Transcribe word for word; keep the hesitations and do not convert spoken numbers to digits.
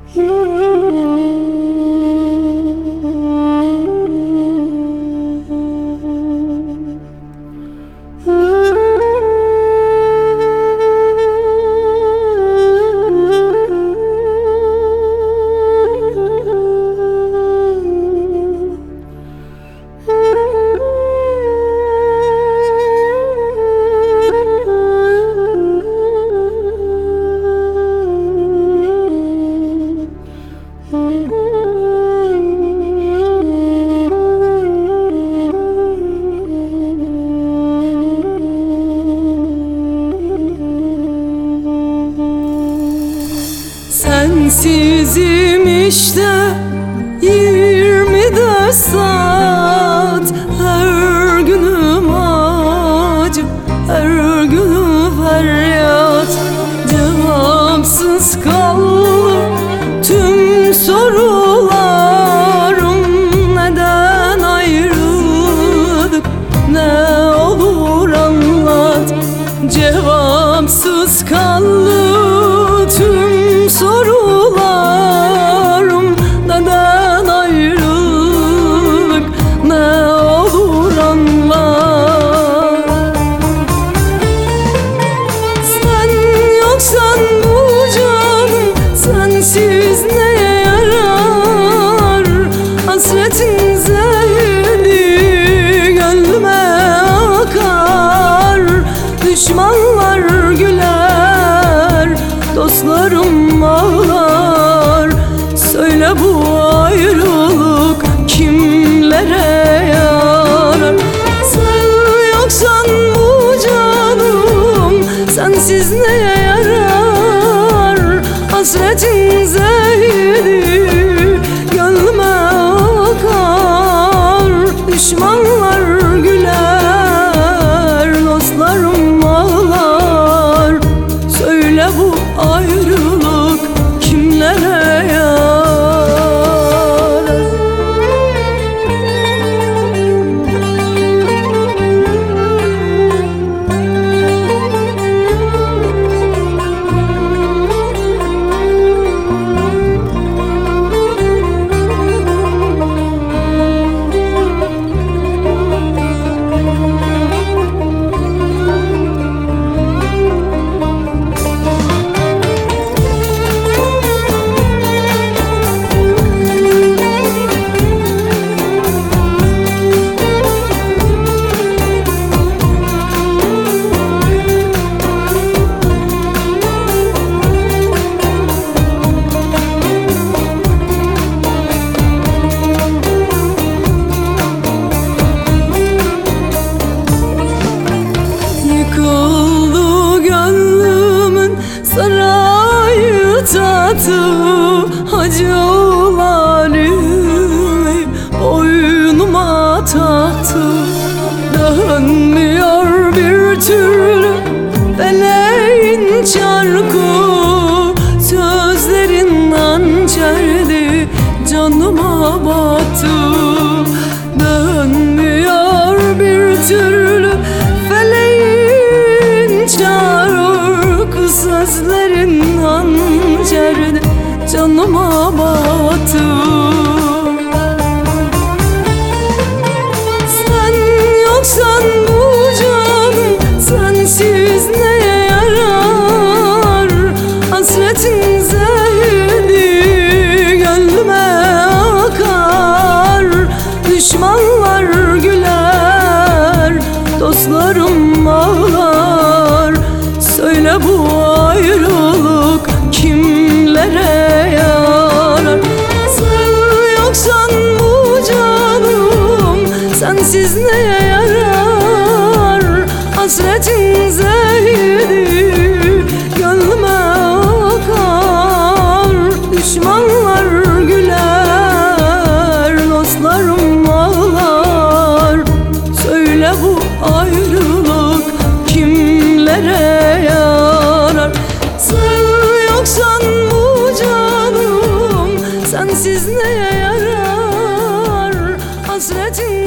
Sensizim işte yirmi dört saat. Her günüm acı, her günüm feryat. Cevapsız kaldı tüm sorularım. Neden ayrıldık, ne olur anlat. Cevapsız kaldı tüm sorularım. Neden ayrıldık, ne olur anla. Sen yoksan bu canım sensiz neye yarar. Hasretin zehri gönlüme akar. Düşmanlar güler, dostlarım ağlar. Söyle bu ayrılık kimlere yarar. Sen yoksan bu canım sensiz neye yarar. Hasretin zehri gönlüme akar. Düşmanlar güler, dostlarım ağlar. Söyle bu ayrılık kimlere yarar. Yıkıldı gönlümün sarayı tahtı. Acılarını boynuma taktı. Dönmüyor bir türlü feleğin çarkı. Sözlerin hançerdi canıma battı. Dönmüyor bir türlü feleğin çarkı. Sözlerin hançerdi canıma battı. Sen yoksan bu canım sensiz neye yarar. Hasretin zehri gönlüme akar. Düşmanlar güler, dostlarım ağlar. Söyle bu ayrılık kimlere yarar. Sen yoksan bu canım sensiz neye yarar. Hasretin zehri gönlüme akar. Düşmanlar güler, dostlarım ağlar. Söyle bu ayrılık kimlere yarar. Sen yoksan bu canım sensiz neye yarar. Hasretin